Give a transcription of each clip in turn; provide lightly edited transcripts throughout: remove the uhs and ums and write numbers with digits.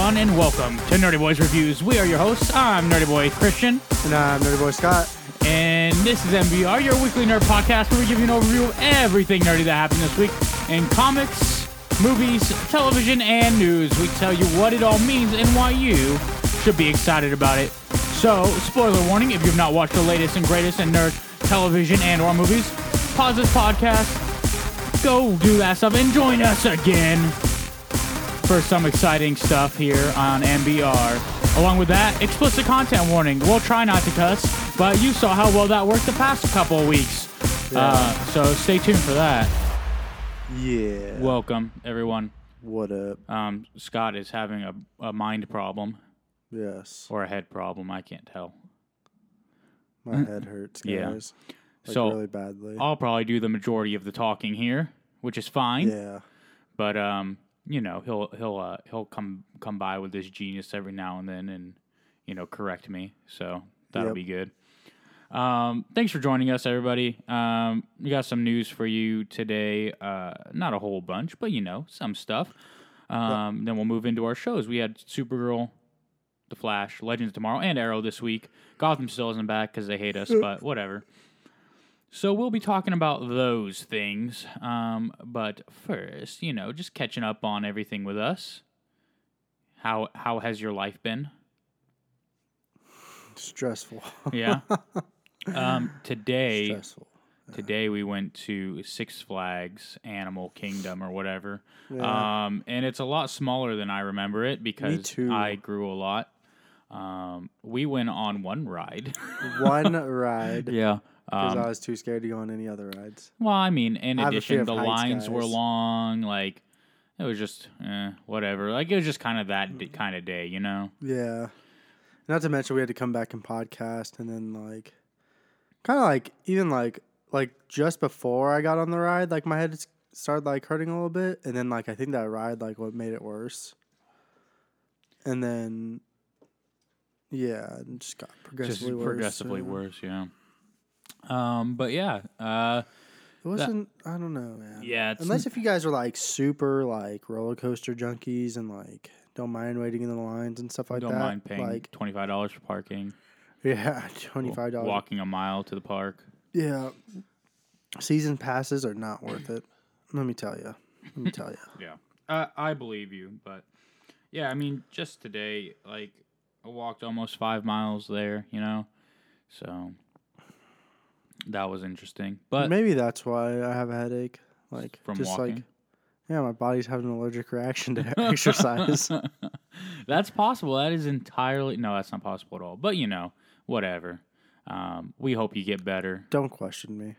everyone, and welcome to Nerdy Boys Reviews. We are your hosts. I'm Nerdy Boy Christian. And I'm Nerdy Boy Scott. And this is MBR, your weekly nerd podcast where we give you an overview of everything nerdy that happened this week in comics, movies, television, and news. We tell you what it all means and why you should be excited about it. So, spoiler warning, if you've not watched the latest and greatest in nerd television and or movies, pause this podcast, go do that stuff, and join us again for some exciting stuff here on MBR. Along with that, explicit content warning. We'll try not to cuss, but you saw how well that worked the past couple of weeks. Yeah. So stay tuned for that. Yeah. Welcome, everyone. What up? Scott is having a mind problem. Yes. Or a head problem, I can't tell. My head hurts, guys. Yeah. Like So, really badly. I'll probably do the majority of the talking here, which is fine. Yeah. But you know, he'll come by with this genius every now and then and, you know, correct me. So that'll be good. Thanks for joining us, everybody. We got some news for you today. Not a whole bunch, but, you know, some stuff. Then we'll move into our shows. We had Supergirl, The Flash, Legends of Tomorrow, and Arrow this week. Gotham still isn't back because they hate us, but whatever. So we'll be talking about those things. But first, you know, just catching up on everything with us. How has your life been? Stressful. Yeah. Today Stressful. Today we went to Six Flags Animal Kingdom or whatever. Yeah. And it's a lot smaller than I remember it because Me too. I grew a lot. We went on one ride. One ride. Yeah. Because I was too scared to go on any other rides. Well, I mean, in I have a fear addition, of the heights, lines were guys. long. Like, it was just, whatever. Like, it was just kind of that kind of day, you know? Yeah. Not to mention we had to come back and podcast and then like kind of like even like just before I got on the ride, like my head started like hurting a little bit, and then like I think that ride like what made it worse. And then yeah, it just got progressively worse. Progressively worse, yeah. But yeah, It wasn't. I don't know, man. yeah. Unless if you guys are like super like roller coaster junkies and like don't mind waiting in the lines and stuff like don't that. mind paying like $25 for parking. yeah, $25. Walking a mile to the park. Yeah, season passes are not worth it. Let me tell you. Yeah. I believe you, but yeah, I mean, just today, like, I walked almost 5 miles there, you know, so that was interesting. But Maybe that's why I have a headache. Like from just walking, like yeah, my body's having an allergic reaction to exercise. that's possible. That is entirely no, that's not possible at all. But you know, whatever. We hope you get better. Don't question me.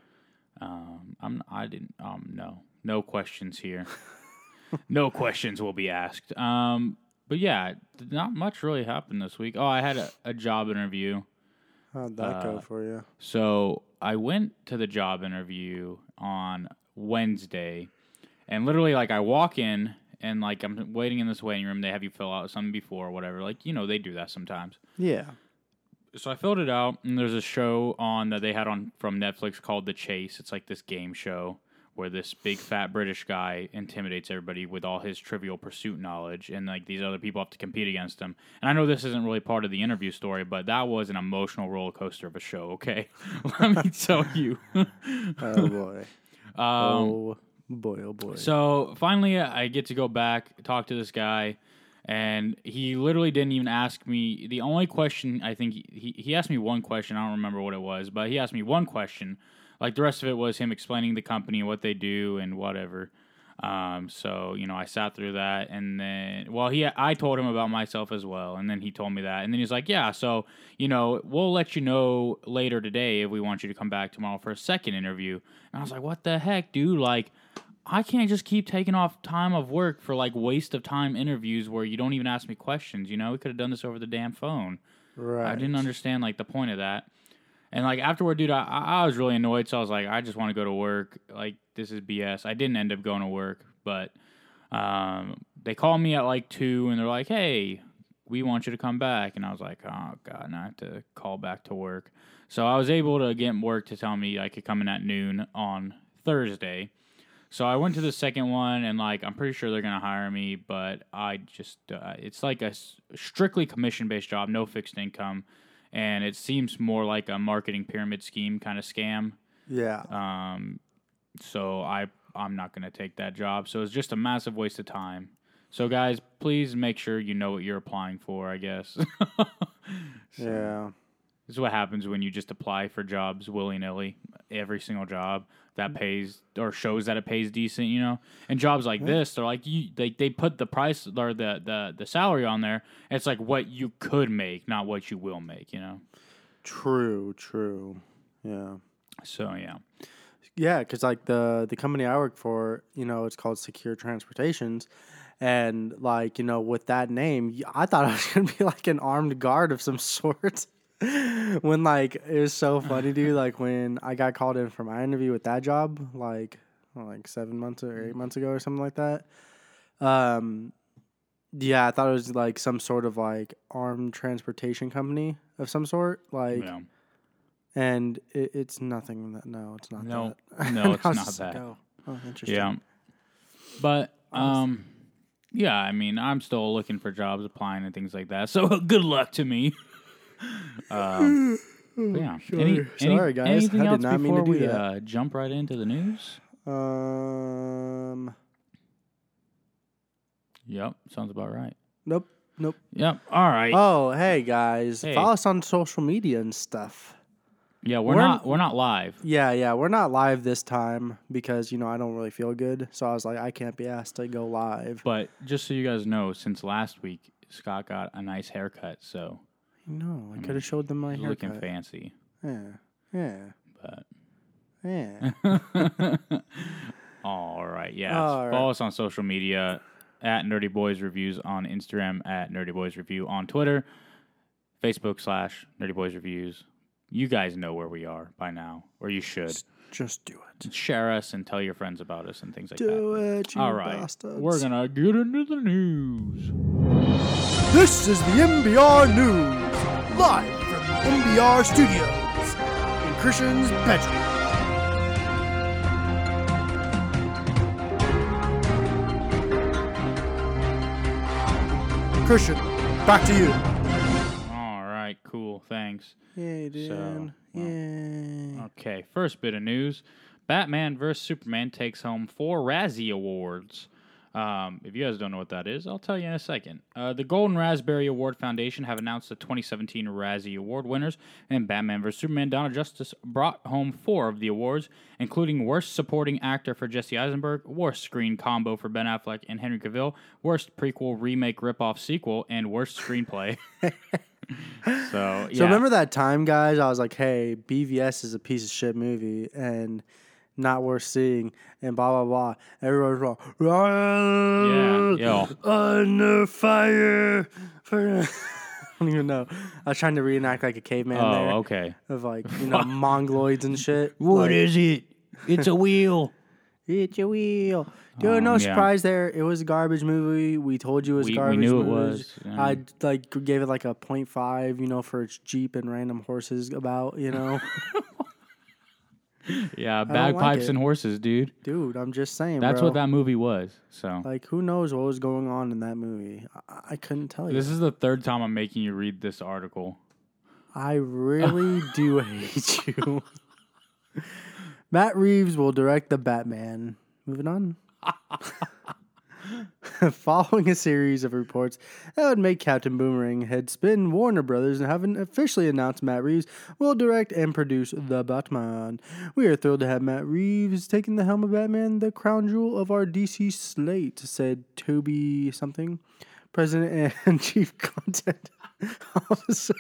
No questions here. No questions will be asked. But yeah, not much really happened this week. Oh, I had a job interview. How'd that go for you? So I went to the job interview on Wednesday, and literally, like, I walk in, and, like, I'm waiting in this waiting room. They have you fill out something before or whatever. Like, you know, they do that sometimes. Yeah. So I filled it out, and there's a show on that they had on from Netflix called The Chase. It's like this game show where this big fat British guy intimidates everybody with all his Trivial Pursuit knowledge, and like these other people have to compete against him. And I know this isn't really part of the interview story, but that was an emotional roller coaster of a show. Okay, let me tell you. Oh boy. Oh boy. So finally, I get to go back, talk to this guy, and he literally didn't even ask me. The only question, I think, he asked me one question. I don't remember what it was, but he asked me one question. Like, the rest of it was him explaining the company, what they do, and whatever. So, you know, I sat through that, and then, I told him about myself as well, and then he told me that, and then he's like, yeah, so, you know, we'll let you know later today if we want you to come back tomorrow for a second interview. And I was like, what the heck, dude? Like, I can't just keep taking off time of work for, like, waste of time interviews where you don't even ask me questions, you know? We could have done this over the damn phone. Right. I didn't understand, like, the point of that. And, like, afterward, dude, I was really annoyed, so I was like, I just want to go to work. Like, this is BS. I didn't end up going to work, but they called me at, like, 2, and they're like, hey, we want you to come back. And I was like, oh, God, and I have to call back to work. So I was able to get work to tell me I could come in at noon on Thursday. So I went to the second one, and like I'm pretty sure they're gonna hire me, but I just it's like a strictly commission-based job, no fixed income, and it seems more like a marketing pyramid scheme kind of scam. Yeah. So I'm not gonna take that job. So it's just a massive waste of time. So guys, please make sure you know what you're applying for. I guess. Yeah. This is what happens when you just apply for jobs willy-nilly, every single job that pays or shows that it pays decent, you know. And jobs like this, they're like they put the price or the salary on there. It's like what you could make, not what you will make, you know. True. Yeah. So yeah. Yeah, because like the company I work for, it's called Secure Transportations, and like with that name, I thought I was gonna be like an armed guard of some sort. When like it was so funny, dude. Like when I got called in for my interview with that job, like 7 months or 8 months ago or something like that. Yeah, I thought it was like some sort of like armed transportation company of some sort, like. Yeah. And it's nothing that. No, it's not No, that. no, it's I was not just that. like, oh, interesting. Yeah. But yeah, I mean, I'm still looking for jobs, applying and things like that. So good luck to me. Yeah. Sorry, guys. Anything I did else not mean before to do we that. jump right into the news? Yep, sounds about right. Nope. Yep. All right. Oh, hey guys, Hey. follow us on social media and stuff. Yeah, we're not live. Yeah, we're not live this time because I don't really feel good, so I was like, I can't be asked to go live. But just so you guys know, since last week, Scott got a nice haircut, so No, I could have showed them my he's haircut. looking fancy. Yeah. But all right, yeah. All right. Follow us on social media at Nerdy Boys Reviews on Instagram, at Nerdy Boys Review on Twitter, Facebook / Nerdy Boys Reviews. You guys know where we are by now, or you should. Just do it. Share us and tell your friends about us and things like that. Do it, you All right, bastards. we're gonna get into the news. This is the MBR News, live from MBR Studios in Christian's bedroom. Christian, back to you. All right, cool, thanks. Yay, dude. So, Yay. Okay, first bit of news. Batman vs. Superman takes home 4 Razzie Awards. If you guys don't know what that is, I'll tell you in a second. The Golden Raspberry Award Foundation have announced the 2017 Razzie Award winners, and Batman vs. Superman Dawn of Justice brought home 4 of the awards, including Worst Supporting Actor for Jesse Eisenberg, Worst Screen Combo for Ben Affleck and Henry Cavill, Worst Prequel, Remake, Ripoff, Sequel, and Worst Screenplay. So remember that time, guys, I was like, hey, BVS is a piece of shit movie and not worth seeing and blah, blah, blah. Everyone's wrong. Yeah. Under fire. I don't even know. I was trying to reenact like a caveman there. Oh, okay. Of like, mongoloids and shit. What is it? It's a wheel. It's a wheel. Dude, no surprise there. It was a garbage movie. We told you it was a garbage movie. We knew it was. Yeah. I gave it like a 0.5, for its Jeep and random horses about, Yeah, bagpipes and horses, dude. Dude, I'm just saying, That's bro. what that movie was. So, like, who knows what was going on in that movie? I couldn't tell you. This is the third time I'm making you read this article. I really do hate you. Matt Reeves will direct The Batman. Moving on. Following a series of reports that would make Captain Boomerang head spin, Warner Brothers haven't officially announced Matt Reeves will direct and produce The Batman. We are thrilled to have Matt Reeves taking the helm of Batman, the crown jewel of our DC slate, said Toby something, President and Chief Content Officer.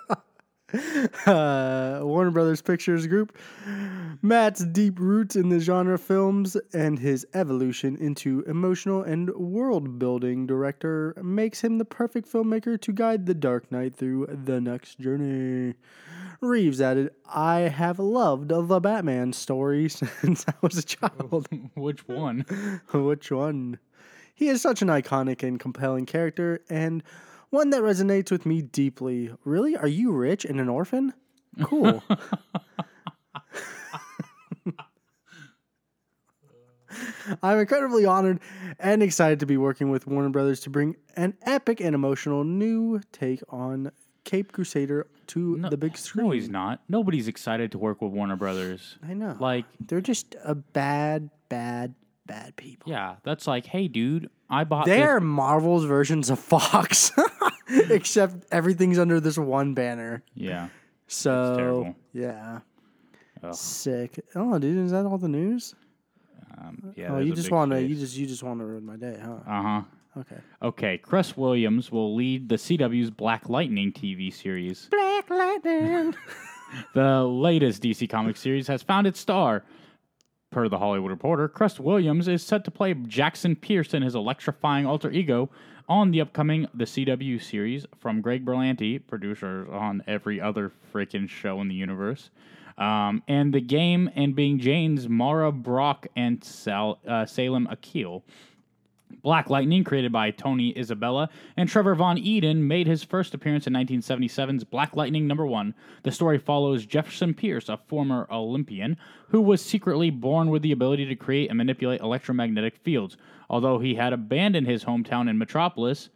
Warner Brothers Pictures Group. Matt's deep roots in the genre films and his evolution into emotional and world-building director makes him the perfect filmmaker to guide The Dark Knight through the next journey. Reeves added, I have loved the Batman story since I was a child. Which one? Which one? He is such an iconic and compelling character, and one that resonates with me deeply. Really? Are you rich and an orphan? Cool. I'm incredibly honored and excited to be working with Warner Brothers to bring an epic and emotional new take on Cape Crusader to the big screen. No, he's not. Nobody's excited to work with Warner Brothers. I know. Like, they're just a bad people. yeah, that's like, hey, dude, I bought They're Marvel's versions of Fox, except everything's under this one banner. Yeah. So, terrible. yeah. Ugh. Sick. Oh, dude, is that all the news? Yeah. Oh, you just want to ruin my day, huh? Uh-huh. Okay. Okay, Chris Williams will lead the CW's Black Lightning TV series. Black Lightning. The latest DC Comics series has found its star. Per The Hollywood Reporter, Chris Williams is set to play Jackson Pierce in his electrifying alter ego on the upcoming The CW series from Greg Berlanti, producer on every other freaking show in the universe, and The Game and Being Jane's Mara Brock and Salem Akil. Black Lightning, created by Tony Isabella and Trevor Von Eden, made his first appearance in 1977's Black Lightning #1. The story follows Jefferson Pierce, a former Olympian, who was secretly born with the ability to create and manipulate electromagnetic fields. Although he had abandoned his hometown in Metropolis's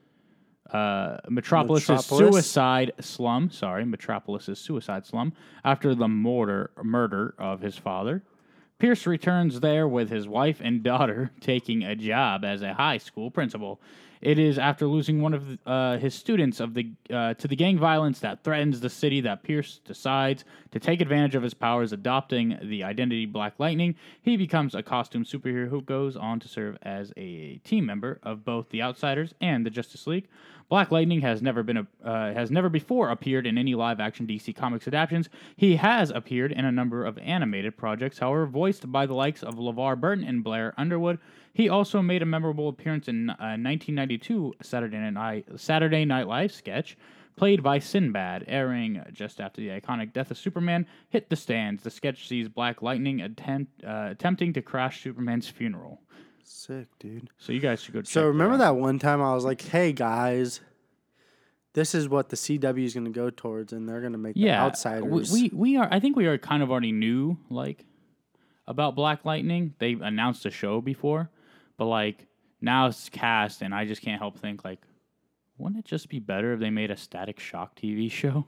suicide slum. Metropolis's suicide slum after the murder of his father. Pierce returns there with his wife and daughter, taking a job as a high school principal. It is after losing one of his students to the gang violence that threatens the city that Pierce decides to take advantage of his powers, adopting the identity Black Lightning. He becomes a costume superhero who goes on to serve as a team member of both the Outsiders and the Justice League. Black Lightning has never before appeared in any live-action DC Comics adaptations. He has appeared in a number of animated projects, however, voiced by the likes of LeVar Burton and Blair Underwood. He also made a memorable appearance in 1992 Saturday Night Live sketch, played by Sinbad, airing just after the iconic death of Superman hit the stands. The sketch sees Black Lightning attempting to crash Superman's funeral. Sick, dude. So you guys should go check So remember that one time I was like, hey, guys, this is what the CW is going to go towards, and they're going to make the Outsiders. We are. I think we are kind of already knew, like, about Black Lightning. They announced a show before, but, like, now it's cast, and I just can't help think, like, wouldn't it just be better if they made a Static Shock TV show?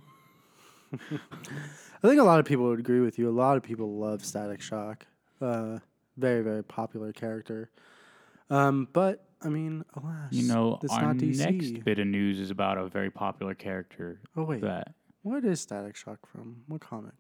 I think a lot of people would agree with you. A lot of people love Static Shock. Very, very popular character. But, I mean, alas, our not DC. next bit of news is about a very popular character. Oh, wait. What is Static Shock from? What comic?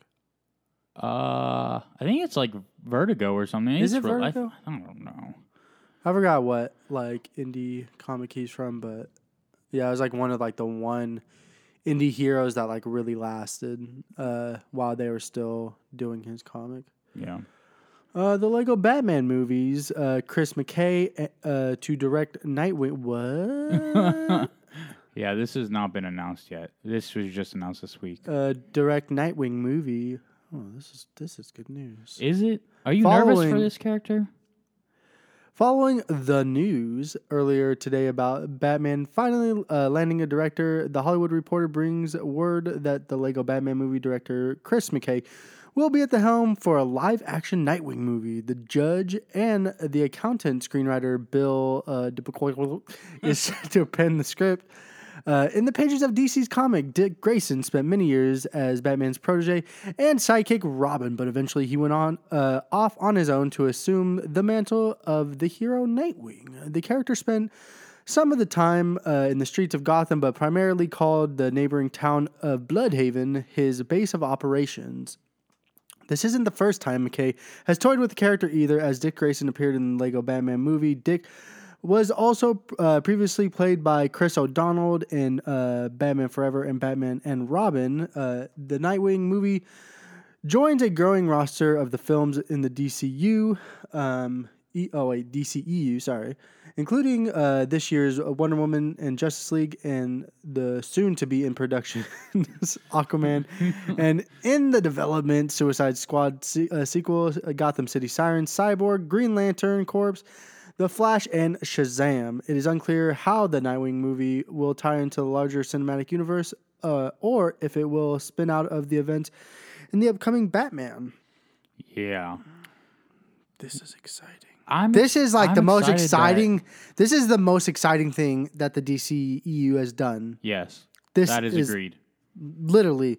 I think it's like Vertigo or something. Is it Vertigo? I don't know. I forgot what, like, indie comic he's from, but, yeah, it was, like, one of, like, the one indie heroes that, like, really lasted while they were still doing his comic. Yeah. The Lego Batman movies, Chris McKay to direct Nightwing. What? Yeah, this has not been announced yet. This was just announced this week. Direct Nightwing movie. Oh, this is good news. Is it? Are you nervous for this character? Following the news earlier today about Batman finally landing a director, The Hollywood Reporter brings word that the Lego Batman movie director Chris McKay will be at the helm for a live-action Nightwing movie. The Judge and the accountant screenwriter Bill DiPietro is set to pen the script. In the pages of DC's comic, Dick Grayson spent many years as Batman's protege and sidekick Robin, but eventually he went off on his own to assume the mantle of the hero Nightwing. The character spent some of the time in the streets of Gotham, but primarily called the neighboring town of Bloodhaven his base of operations. This isn't the first time McKay has toyed with the character either, as Dick Grayson appeared in the Lego Batman movie. Dick was also previously played by Chris O'Donnell in Batman Forever and Batman and Robin. The Nightwing movie joins a growing roster of the films in the DCU, DCEU, including this year's Wonder Woman and Justice League and the soon-to-be in production Aquaman, and in the development Suicide Squad sequel, Gotham City Sirens, Cyborg, Green Lantern Corps, The Flash, and Shazam. It is unclear how the Nightwing movie will tie into the larger cinematic universe, or if it will spin out of the events in the upcoming Batman. Yeah. This is exciting. This is the most exciting. This is the most exciting thing that the DCEU has done. Yes, this that is agreed. Literally,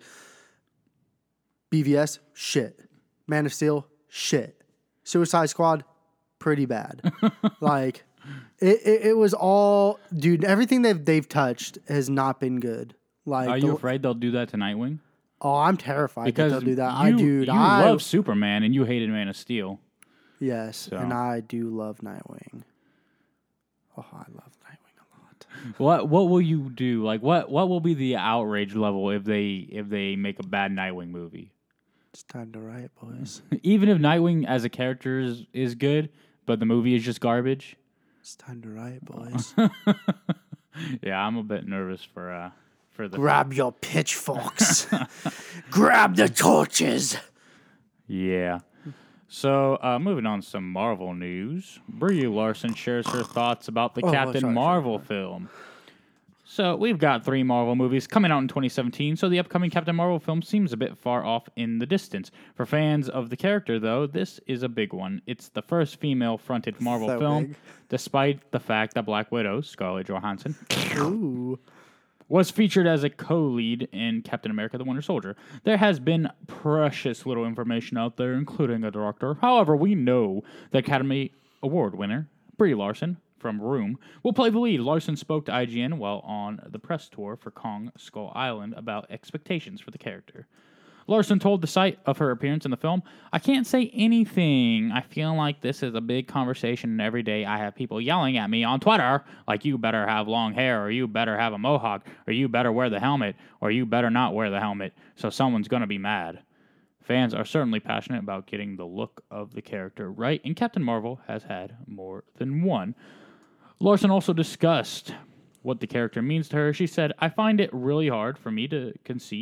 BVS shit, Man of Steel shit, Suicide Squad pretty bad. Like it was all, dude. Everything they've touched has not been good. Like, are you afraid they'll do that to Nightwing? Oh, I'm terrified because that they'll do that. You love Superman and you hated Man of Steel. Yes, and I do love Nightwing. Oh, I love Nightwing a lot. What will you do? Like, what will be the outrage level if they make a bad Nightwing movie? It's time to riot, boys. Even if Nightwing as a character is good, but the movie is just garbage. It's time to riot, boys. Yeah, I'm a bit nervous for the... Grab your pitchforks. Grab the torches. Yeah. So, moving on to some Marvel news. Brie Larson shares her thoughts about the Captain Marvel film. So, we've got 3 Marvel movies coming out in 2017, so the upcoming Captain Marvel film seems a bit far off in the distance. For fans of the character, though, this is a big one. It's the first female-fronted Marvel film, despite the fact that Black Widow, Scarlett Johansson... Ooh. was featured as a co-lead in Captain America: The Winter Soldier. There has been precious little information out there, including a director. However, we know the Academy Award winner, Brie Larson, from Room, will play the lead. Larson spoke to IGN while on the press tour for Kong Skull Island about expectations for the character. Larson told the site of her appearance in the film, "I can't say anything. I feel like this is a big conversation, and every day I have people yelling at me on Twitter, like, you better have long hair, or you better have a mohawk, or you better wear the helmet, or you better not wear the helmet, so someone's going to be mad." Fans are certainly passionate about getting the look of the character right, and Captain Marvel has had more than one. Larson also discussed what the character means to her. She said, "I find it really hard for me to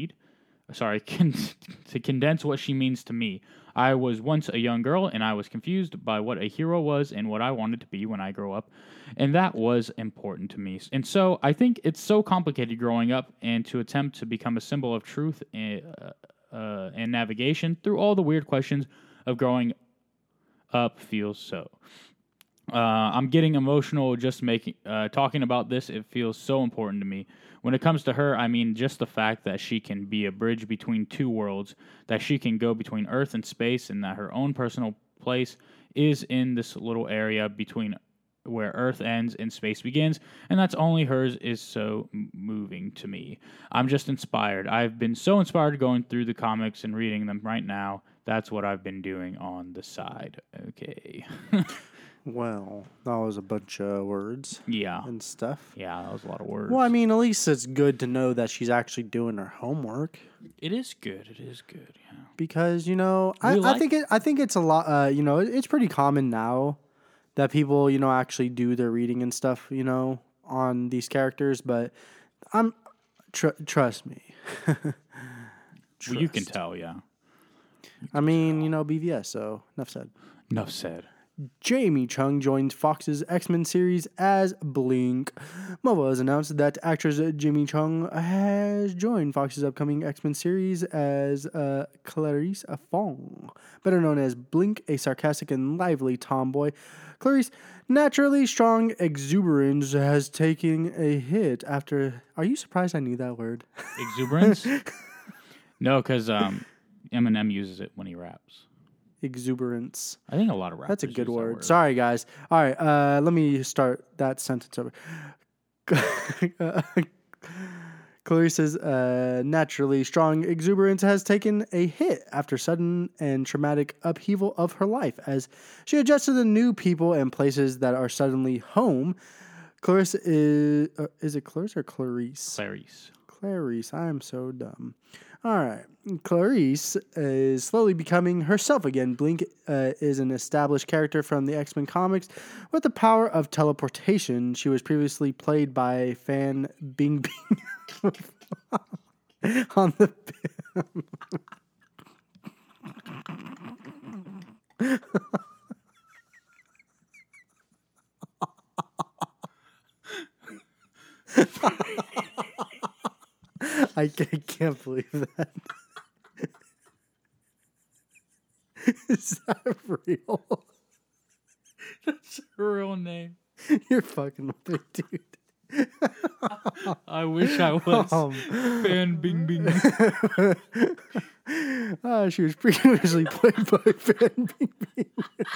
to condense what she means to me. I was once a young girl, and I was confused by what a hero was and what I wanted to be when I grow up, and that was important to me. And so I think it's so complicated growing up, and to attempt to become a symbol of truth and navigation through all the weird questions of growing up feels so. I'm getting emotional just talking about this. It feels so important to me. When it comes to her, I mean just the fact that she can be a bridge between two worlds, that she can go between Earth and space, and that her own personal place is in this little area between where Earth ends and space begins, and that's only hers is so moving to me. I'm just inspired. I've been so inspired going through the comics and reading them right now. That's what I've been doing on the side." Okay. Well, that was a bunch of words. Yeah. And stuff. Yeah, that was a lot of words. Well, I mean, at least it's good to know that she's actually doing her homework. It is good. It is good, yeah. Because, I think it's a lot, it's pretty common now that people, actually do their reading and stuff, on these characters, but trust me. Well, you can tell, yeah. BVS, so enough said. Enough said. Jamie Chung joins Fox's X-Men series as Blink. Marvel has announced that actress Jamie Chung has joined Fox's upcoming X-Men series as Clarice Fong, better known as Blink, a sarcastic and lively tomboy. Clarice, naturally strong exuberance, has taken a hit after... Are you surprised I knew that word? Exuberance? No, because Eminem uses it when he raps. Exuberance. I think a lot of rappers. That's a good word. Sorry, guys. All right, let me start that sentence over. Clarice's naturally strong exuberance has taken a hit after sudden and traumatic upheaval of her life as she adjusts to the new people and places that are suddenly home. Clarice is it Clarice or Clarice? Clarice. I am so dumb. All right. Clarice is slowly becoming herself again. Blink is an established character from the X-Men comics with the power of teleportation. She was previously played by Fan Bingbing on the... I can't believe that. Is that real? That's her real name. You're fucking with me, dude. I wish I was. Fan Bing Bing. She was previously played by Fan Bing Bing.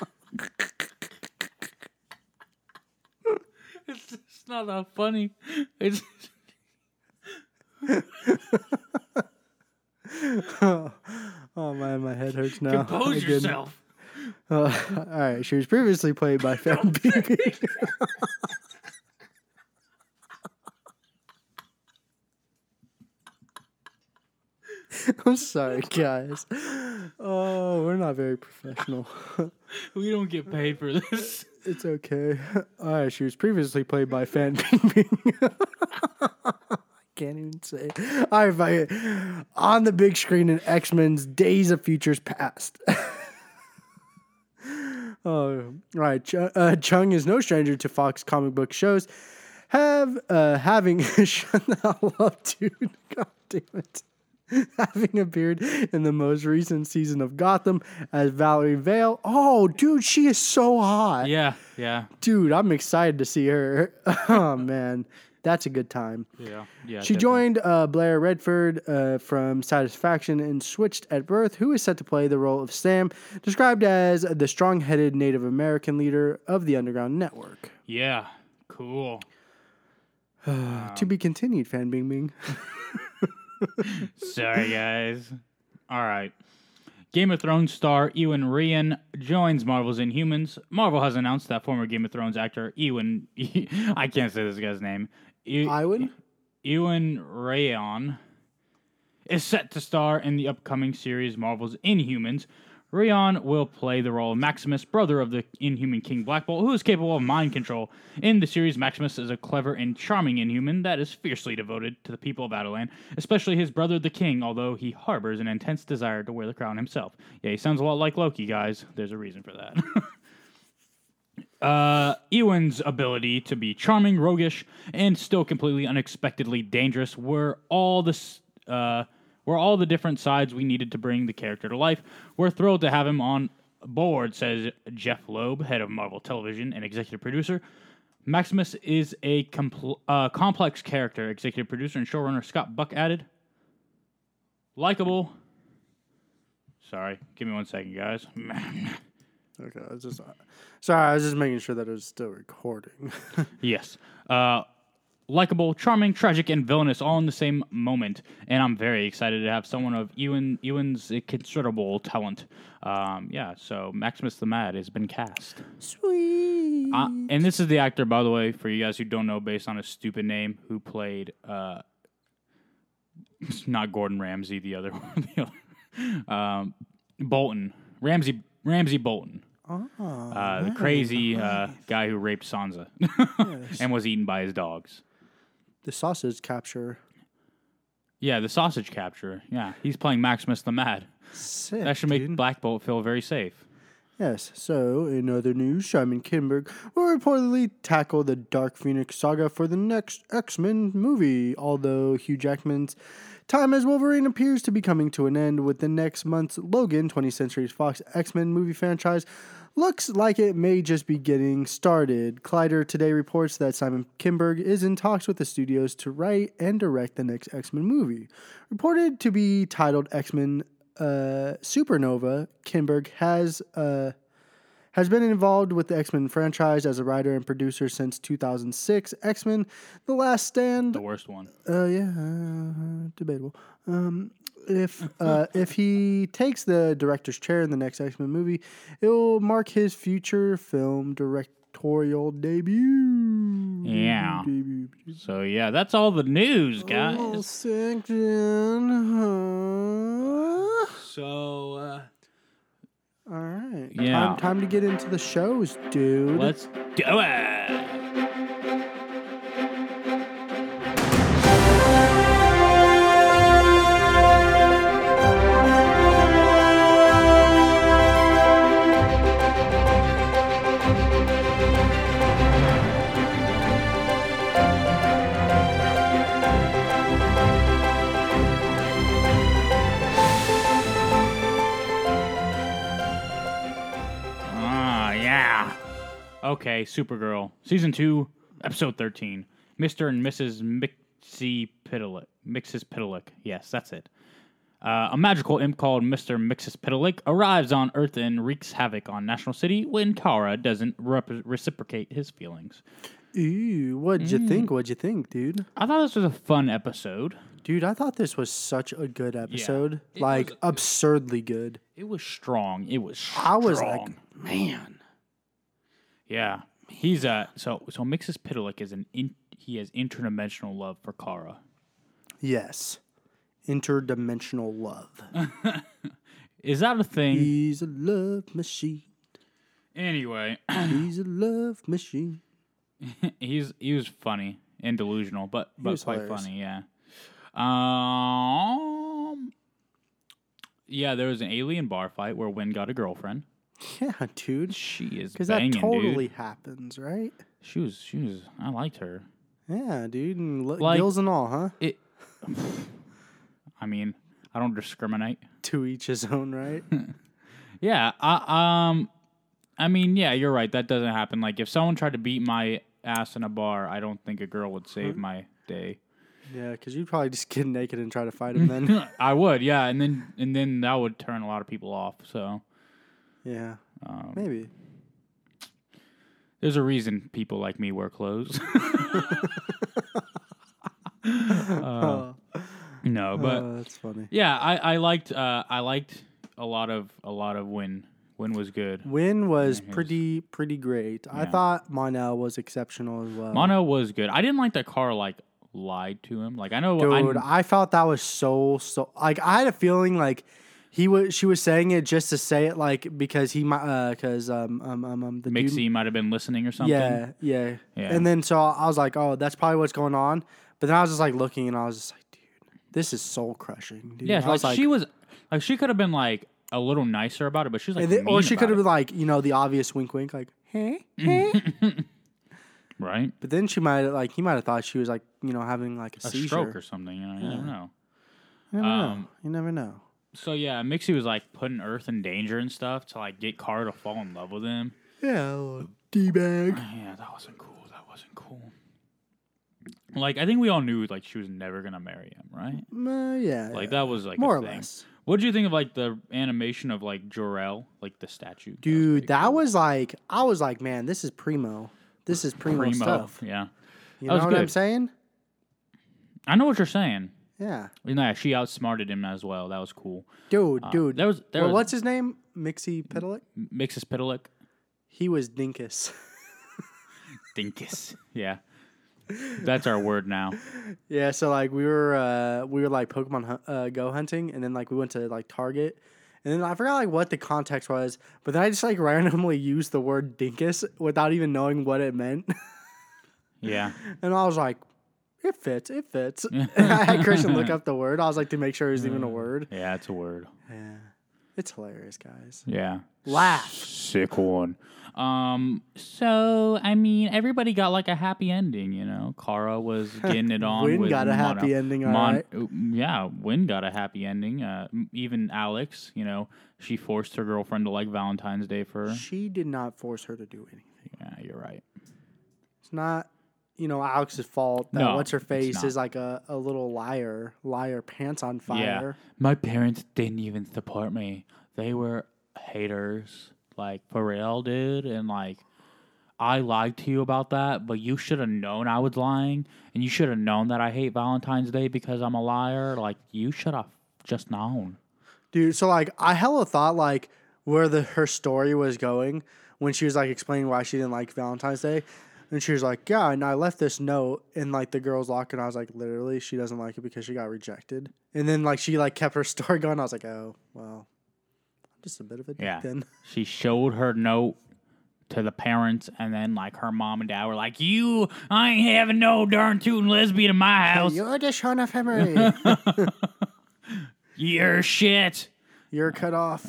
It's just not that funny. It's oh man, my head hurts now. compose Again. yourself. All right, she was previously played by Fan Bing Bing. I'm sorry, guys. Oh, we're not very professional. We don't get paid for this. It's okay. All right, she was previously played by Fan Bing Bing. I can't even say. All right, on the big screen in X-Men's Days of Futures Past. Oh, right. Chung is no stranger to Fox comic book shows. Having shut the hell up, dude. God damn it. Having appeared in the most recent season of Gotham as Valerie Vale. Oh, dude, she is so hot. Yeah. Dude, I'm excited to see her. Oh, man. That's a good time. Yeah. She joined Blair Redford from Satisfaction and switched at birth, who is set to play the role of Sam, described as the strong-headed Native American leader of the Underground Network. Yeah. Cool. To be continued, Fan Bing Bing. Sorry, guys. All right. Game of Thrones star Ewan Ryan joins Marvel's Inhumans. Marvel has announced that former Game of Thrones actor Ewan... I can't say this guy's name. Ewan Ryan is set to star in the upcoming series Marvel's Inhumans. Ryan will play the role of Maximus, brother of the Inhuman King Black Bolt, who is capable of mind control. In the series, Maximus is a clever and charming Inhuman that is fiercely devoted to the people of Adelan, especially his brother the King, although he harbors an intense desire to wear the crown himself. Yeah, he sounds a lot like Loki, guys. There's a reason for that. Ewan's ability to be charming, roguish, and still completely unexpectedly dangerous were all the different sides we needed to bring the character to life. We're thrilled to have him on board, says Jeff Loeb, head of Marvel Television and executive producer. Maximus is a complex character, executive producer and showrunner Scott Buck added. Likeable. Sorry, give me 1 second, guys. Okay, I was just making sure that it was still recording. Yes. Likable, charming, tragic, and villainous all in the same moment. And I'm very excited to have someone of Ewan's considerable talent. So Maximus the Mad has been cast. Sweet. And this is the actor, by the way, for you guys who don't know, based on a stupid name, who played, not Gordon Ramsay, the other one, Bolton. Ramsay Bolton. The crazy guy who raped Sansa and was eaten by his dogs. The sausage capture. Yeah, the sausage capturer. Yeah, he's playing Maximus the Mad. Sick, That should make dude. Black Bolt feel very safe. Yes, so in other news, Simon Kinberg will reportedly tackle the Dark Phoenix saga for the next X-Men movie, although Hugh Jackman's time as Wolverine appears to be coming to an end with the next month's Logan 20th Century Fox X-Men movie franchise. Looks like it may just be getting started. Collider today reports that Simon Kinberg is in talks with the studios to write and direct the next X-Men movie. Reported to be titled X-Men Supernova, Kinberg has been involved with the X-Men franchise as a writer and producer since 2006. X-Men: The Last Stand. The worst one. Debatable. If he takes the director's chair in the next X-Men movie, it will mark his future film directorial debut. Yeah. So, yeah, that's all the news, Oh, guys. section. So, All right. Yeah. Time to get into the shows, dude. let's do it. Yeah. Okay, Supergirl, season 2, episode 13. Mr. and Mrs. Mixes-Pitalik. Yes, that's it. A magical imp called Mr. Mixes-Pitalik arrives on Earth and wreaks havoc on National City when Kara doesn't reciprocate his feelings. Ooh, what'd you think? What'd you think, dude? I thought this was a fun episode. Dude, I thought this was such a good episode. it Like, was- absurdly good. It was strong. It was strong. I was like, man. Yeah. He's so Mixes-Pitalik is he has interdimensional love for Kara. Yes. Interdimensional love. Is that a thing? He's a love machine. Anyway, He's a love machine. he was funny and delusional, but was quite hilarious. funny, yeah. Yeah, there was an alien bar fight where Wynn got a girlfriend. Yeah, dude. She is Because banging, that totally dude. happens, right? She was. I liked her. Yeah, dude. And Like- gills and all, huh? It. I mean, I don't discriminate. To each his own, right? Yeah. I mean, yeah, you're right. That doesn't happen. Like, if someone tried to beat my ass in a bar, I don't think a girl would save my day. Yeah, because you'd probably just get naked and try to fight him then. I would, yeah, and then that would turn a lot of people off. So Yeah. Maybe. there's a reason people like me wear clothes. No, but Oh, that's funny. yeah, I liked a lot of Win. Win was good. Win was he was- pretty great. I Yeah. thought Monel was exceptional as well. Mono was good. I didn't like that Carl lied to him. Like I know, Dude, I felt that was so like I had a feeling like she was saying it just to say it like because he might because the dude, Mixie might have been listening or something. yeah. Yeah. And then so I was like, oh, that's probably what's going on. But then I was just like looking and I was just like, dude, this is soul crushing. Dude. Yeah, I was she was like she could have been like a little nicer about it, but she was like, and then- or mean she about could have it. been like, the obvious wink, like, hey, hey. right. But then he might have thought she was like, having like a A seizure. stroke or something. You never know. You never know. You never know. So yeah, Mixie was like putting Earth in danger and stuff to like get Kara to fall in love with him. Yeah, a little D-bag. Yeah, that wasn't cool. Like I think we all knew like she was never gonna marry him, right? Yeah. Like that was like more a or thing. less. What did you think of like the animation of like Jor-El, like the statue? Dude, that was like, I was like, man, this is primo. This is primo stuff. Yeah, You that was know what I'm good. saying? I know what you're saying. Yeah. Yeah, she outsmarted him as well. That was cool. Dude. There was What's his name? Mixie-Pitalik? Mixes-Pitalik. He was Dinkus. Dinkus. Yeah, that's our word now. Yeah, so like we were like Pokemon Go hunting, and then like we went to like Target, and then I forgot like what the context was, but then I just like randomly used the word dinkus without even knowing what it meant, Yeah. and I was like, it fits. And I had Christian look up the word. I was like to make sure it was even a word. Yeah, it's a word. Yeah, it's hilarious, guys. Yeah. Laugh. Sick one. So I mean, everybody got like a happy ending, you know. Kara was getting it on. Wynn with got a Mono. happy ending, all right. Yeah, Wynn got a happy ending. Even Alex, you know, she forced her girlfriend to like Valentine's Day for her. She did not force her to do anything. Yeah, you're right. It's not, Alex's fault that No, what's her it's face not. is like a little liar, pants on fire. Yeah, my parents didn't even support me. They were haters, like for real, dude. And like, I lied to you about that, but you should have known I was lying, and you should have known that I hate Valentine's Day because I'm a liar. Like, you should have just known. Dude, so like I hella thought like where her story was going when she was like explaining why she didn't like Valentine's Day. And she was like, yeah, and I left this note in like the girl's locker, and I was like, literally, she doesn't like it because she got rejected. And then like she like kept her story going. I was like, oh, well, I'm just a bit of a dick Yeah. then. She showed her note to the parents, and then like her mom and dad were like, I ain't having no darn tootin' lesbian in my house. You're just showing off memory. You're shit. You're cut off.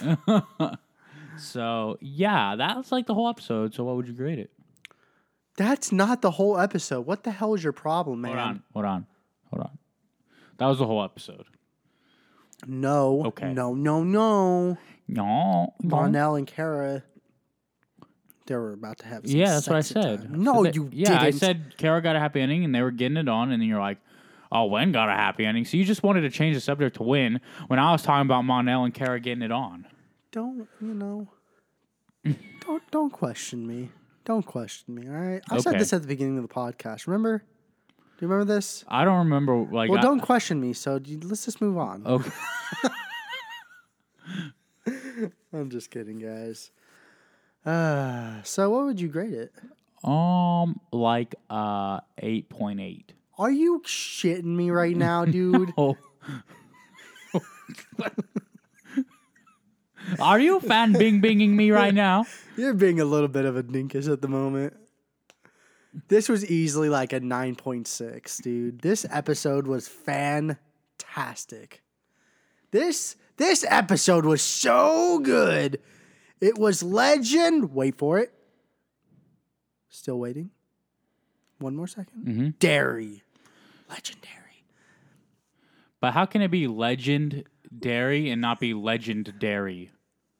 So yeah, that's like the whole episode. So what would you grade it? That's not the whole episode. What the hell is your problem, man? Hold on. That was the whole episode. No. Okay. No. No. Monel and Kara they were about to have some Yeah, that's what I sexy said. time. No, you Yeah, didn't. I said Kara got a happy ending, and they were getting it on, and then you're like, oh, Wen got a happy ending. So you just wanted to change the subject to Wen when I was talking about Monel and Kara getting it on. Don't question me. Don't question me, all right? I said Okay. this at the beginning of the podcast. Remember? Do you remember this? I don't remember. Like, Well, don't question me, so let's just move on. Okay. I'm just kidding, guys. So what would you grade it? Like 8.8. Are you shitting me right now, dude? Oh. Are you fan binging me right now? You're being a little bit of a dinkus at the moment. This was easily like a 9.6, dude. This episode was fantastic. This episode was so good. It was legend. Wait for it. Still waiting. One more second. Mm-hmm. Dairy. Legendary. But how can it be legendary and not be legendary?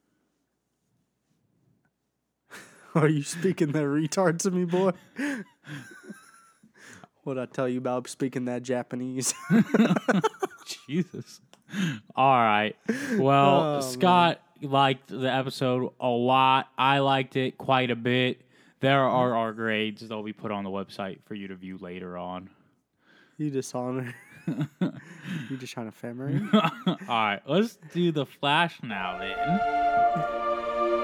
Are you speaking that retard to me, boy? What'd I tell you about speaking that Japanese? Jesus. All right. Well, Oh, Scott liked the episode a lot. I liked it quite a bit. There are our grades that will be put on the website for you to view later on. You dishonor. You just trying to family? All right. Let's do the Flash now then.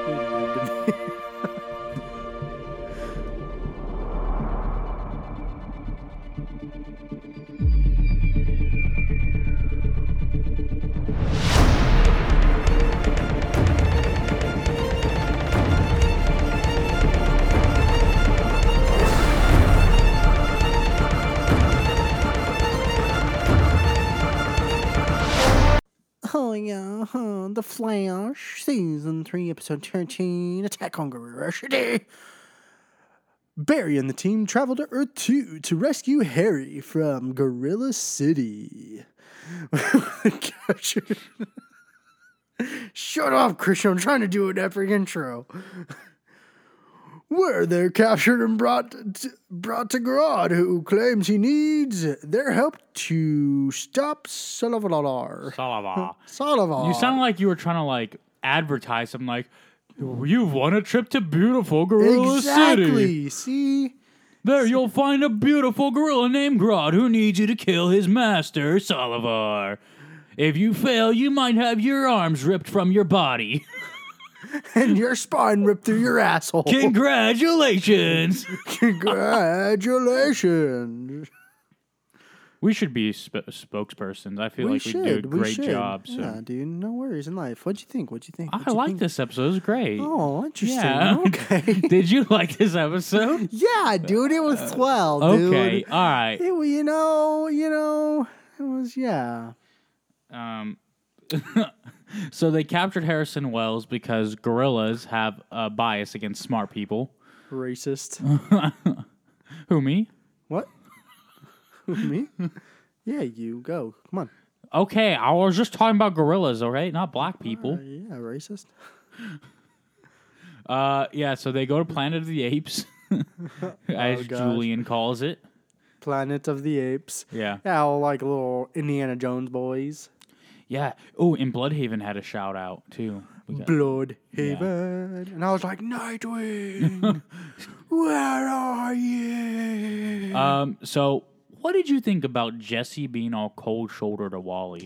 Oh yeah, The Flash, Season 3, Episode 13, Attack on Gorilla City. Barry and the team travel to Earth 2 to rescue Harry from Gorilla City. Captured. Shut up, Christian. I'm trying to do an epic intro. Where they're captured and brought to Grodd, who claims he needs their help to stop Salavar. Salava. Salavar. You sound like you were trying to like advertise something like, you've won a trip to beautiful Gorilla City. Exactly. See? There you'll find a beautiful gorilla named Grodd who needs you to kill his master, Salavar. If you fail, you might have your arms ripped from your body. And your spine ripped through your asshole. Congratulations! Congratulations. We should be spokespersons. I feel like we do a great job. So. Yeah, dude. No worries in life. What'd you think? I like this episode. It was great. Oh, interesting. Yeah. Okay. Did you like this episode? Yeah, dude. It was swell, dude. Okay. All right. It, you know, it was, yeah. So they captured Harrison Wells because gorillas have a bias against smart people. Racist. Who, me? What? Me? Yeah, you go. Come on. Okay, I was just talking about gorillas, all right? Not black people. Yeah, racist. Yeah, so they go to Planet of the Apes, as gosh. Julian calls it. Planet of the Apes. Yeah. Yeah, all like little Indiana Jones boys. Yeah. Oh, and Bloodhaven had a shout out, too. Bloodhaven. And I was like, Nightwing, where are you? So what did you think about Jesse being all cold shoulder to Wally?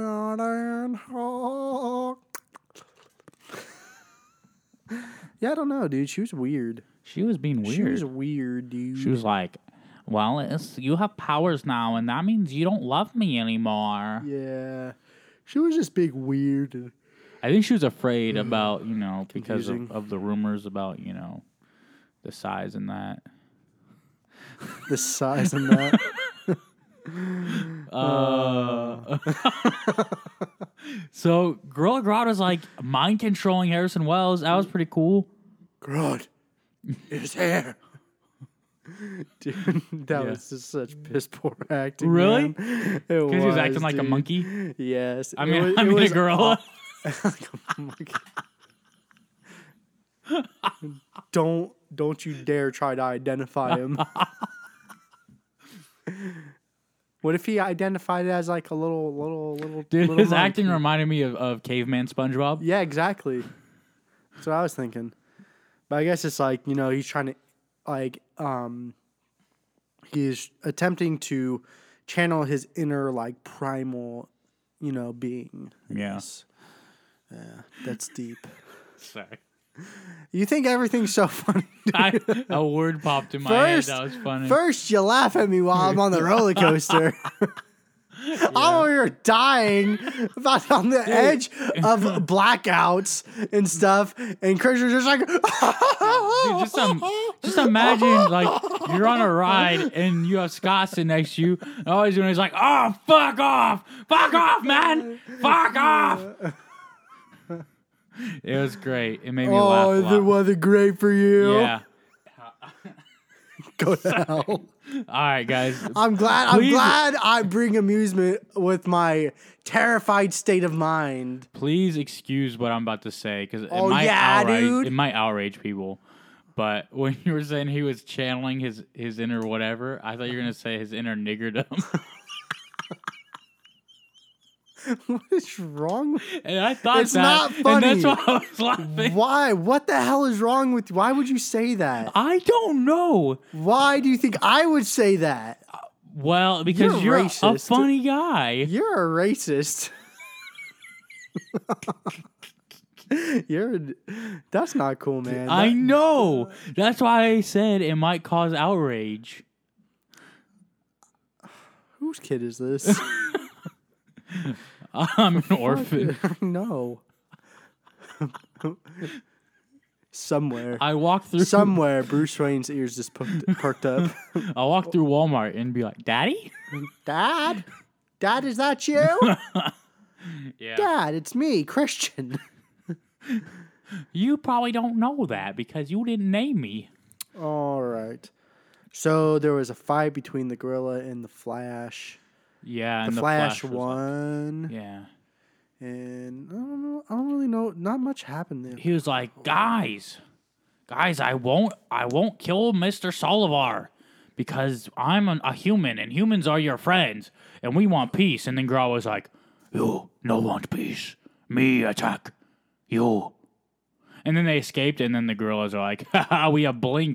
Yeah, I don't know, dude. She was weird. She was being weird. She was weird, dude. She was like, well, you have powers now, and that means you don't love me anymore. Yeah. She was just big weird. I think she was afraid about, because Confusing. of the rumors about, the size and that. The size and that. So Gorilla Grodd was like mind controlling Harrison Wells. That was pretty cool. Grodd is here. Dude, that was just such piss poor acting. Really? Because Because he was acting like a monkey. Yes. I mean a gorilla. Like a monkey. Don't Don't you dare try to identify him. What if he identified it as like a little Dude, little his monkey? acting reminded me of caveman SpongeBob. Yeah, exactly. That's what I was thinking. But I guess it's like, he's trying to like he's attempting to channel his inner like primal, being. Yeah. Yes. Yeah, that's deep. Sorry. You think everything's so funny. A word popped in my head. That was funny. First, you laugh at me while I'm on the roller coaster. I'm over here dying about on the edge of blackouts and stuff, and Christian's just like, Dude, just imagine like you're on a ride and you have Scott sitting next to you. And all he's doing is like, "Oh, fuck off, man, fuck off." It was great. It made me laugh. "Oh, is the weather great for you?" Yeah. Go to hell. All right, guys. I'm glad I bring amusement with my terrified state of mind. Please excuse what I'm about to say because Oh, yeah, dude. it might outrage people. But when you were saying he was channeling his inner whatever, I thought you were gonna say his inner niggerdom. What is wrong with And I thought It's not and funny. that's why I was laughing. Why? What the hell is wrong with you? Why would you say that? I don't know. Why do you think I would say that? Well, because You're you're a racist. funny guy. You're a racist. That's not cool, man. I know. That's why I said it might cause outrage. Whose kid is this? I'm an orphan. No. Somewhere. I walk through Bruce Wayne's ears just perked up. I walk through Walmart and be like, "Daddy?" Dad? Dad, is that you? Yeah. Dad, it's me, Christian. You probably don't know that because you didn't name me. All right. So there was a fight between the gorilla and the Flash. Yeah, and The Flash was won. like, yeah. And I don't know. I don't really know. Not much happened there. He was like, guys, I won't kill Mr. Solivar because I'm a human and humans are your friends and we want peace. And then Growl was like, you no want peace. Me attack you. And then they escaped and then the gorillas are like, haha, we have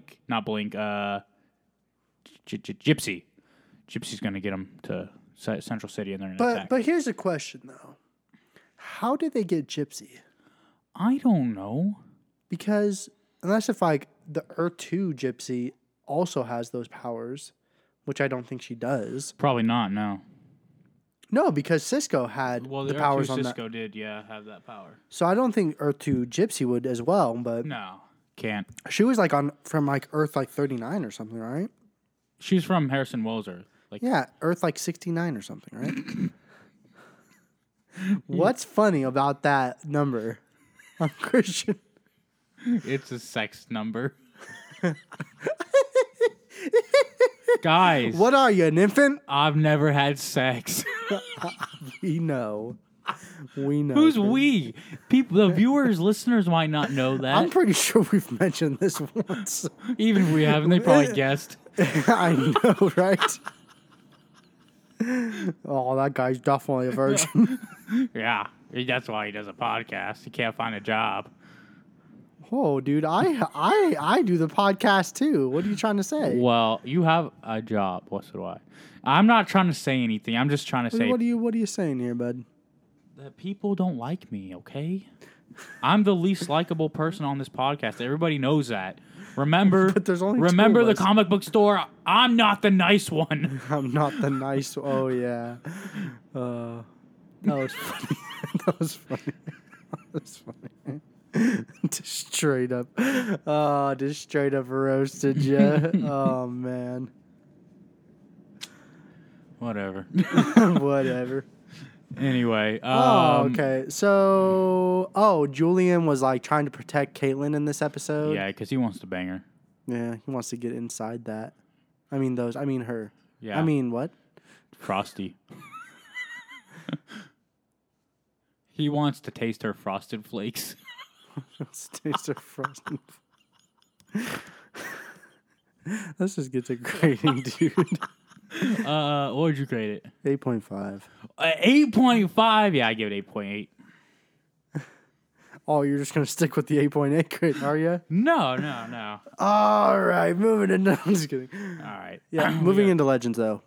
Gypsy. Gypsy's going to get him to Central City and they're going to attack. But here's a question, though. How did they get Gypsy? I don't know. Because unless if like the Earth 2 Gypsy also has those powers, which I don't think she does. Probably not, no. No, because Cisco had the powers on that. Cisco did, yeah, have that power. So I don't think Earth 2 Gypsy would as well, but No, can't. she was like from like Earth like 39 or something, right? She's from Harrison Wells Earth. Like, Yeah, Earth like 69 or something, right? What's funny about that number? I'm Christian. it's a sex number. Guys, What are you, an infant? I've never had sex. We know. We know. Who's we? People, the viewers, listeners might not know that. I'm pretty sure we've mentioned this once. Even if we haven't, they probably guessed. I know, right? Oh, that guy's definitely a virgin. Yeah, that's why he does a podcast. He can't find a job. Whoa, dude, I do the podcast too. What are you trying to say? Well, you have a job. What do I? I'm not trying to say anything. I'm just trying to say What are you saying here, bud? that people don't like me, okay? I'm the least likable person on this podcast. Everybody knows that. Remember, But there's only two remember of the us. comic book store? I'm not the nice one. I'm not the nice. Oh yeah. That was funny. That was funny. That was funny. Just straight up roasted you. Oh man. Whatever. Whatever. Anyway. Okay. So, Julian was like trying to protect Caitlyn in this episode. Yeah, because he wants to bang her. Yeah, he wants to get inside that. I mean her. Yeah. I mean what? Frosty. He wants to taste her frosted flakes. Taste of frosting. Let's just get to grading, dude. What would you grade it? 8.5. 8.5. Yeah, I give it 8.8. Oh, you're just gonna stick with the 8.8 grade, are you? No. All right, moving into. I'm just kidding. All right. Yeah, moving into Legends though.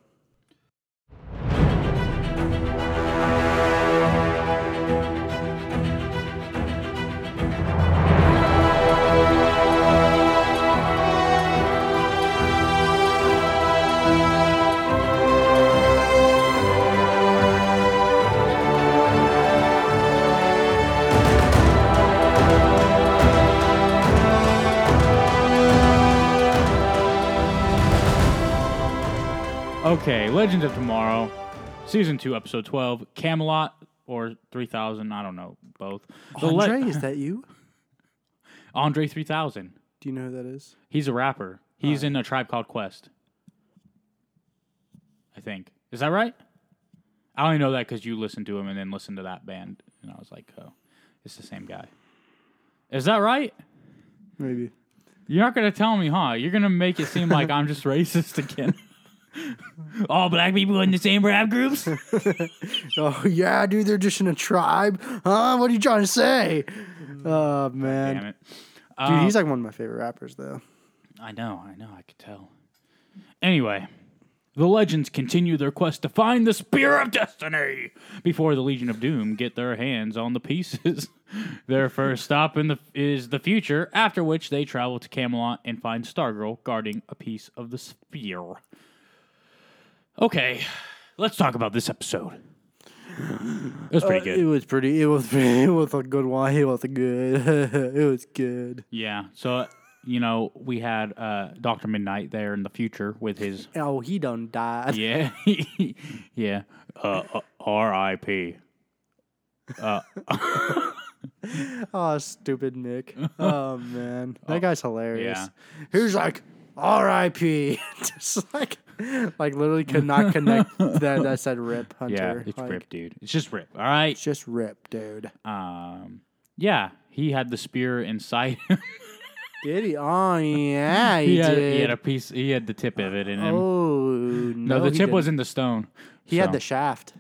Okay, Legends of Tomorrow, Season 2, Episode 12, Camelot, or 3000, I don't know, both. Andre, is that you? Andre 3000. Do you know who that is? He's a rapper. He's in A Tribe Called Quest. I think. Is that right? I only know that because you listened to him and then listened to that band. And I was like, oh, it's the same guy. Is that right? Maybe. You're not going to tell me, huh? You're going to make it seem like I'm just racist again. All black people in the same rap groups? Oh, yeah, dude, they're just in a tribe. Huh? What are you trying to say? Oh, man. Damn it. Dude, he's like one of my favorite rappers, though. I know, I could tell. Anyway, the Legends continue their quest to find the Spear of Destiny before the Legion of Doom get their hands on the pieces. Their first stop is the future, after which they travel to Camelot and find Stargirl guarding a piece of the Spear. Okay, let's talk about this episode. It was pretty good. It was a good one. It was good. Yeah, so, we had Dr. Midnight there in the future with his... Oh, he done died. Yeah. Yeah. R.I.P. Oh, stupid Nick. Oh, man. That guy's hilarious. Yeah. He was like, R.I.P. Just like literally could not connect that said Rip Hunter. Yeah, it's Rip, dude. It's just Rip, all right? It's just Rip, dude. Yeah, he had the spear inside him. Did he? Oh, yeah, he did. He had a piece. He had the tip of it in him. Oh, no, the tip was in the stone. He had the shaft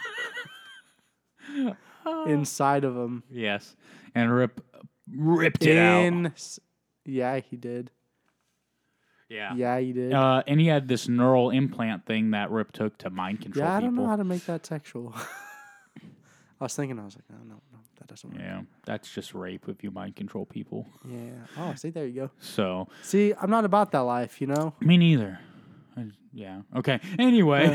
inside of him. Yes, and Rip ripped it out. Yeah, he did. Yeah. Yeah, he did. And he had this neural implant thing that Rip took to mind control people. Yeah, I don't people. know how to make that sexual. I was like, no, that doesn't work. Yeah, that's just rape if you mind control people. Yeah. Oh, see, there you go. So. See, I'm not about that life, you know? Me neither. Yeah. Okay. Anyway.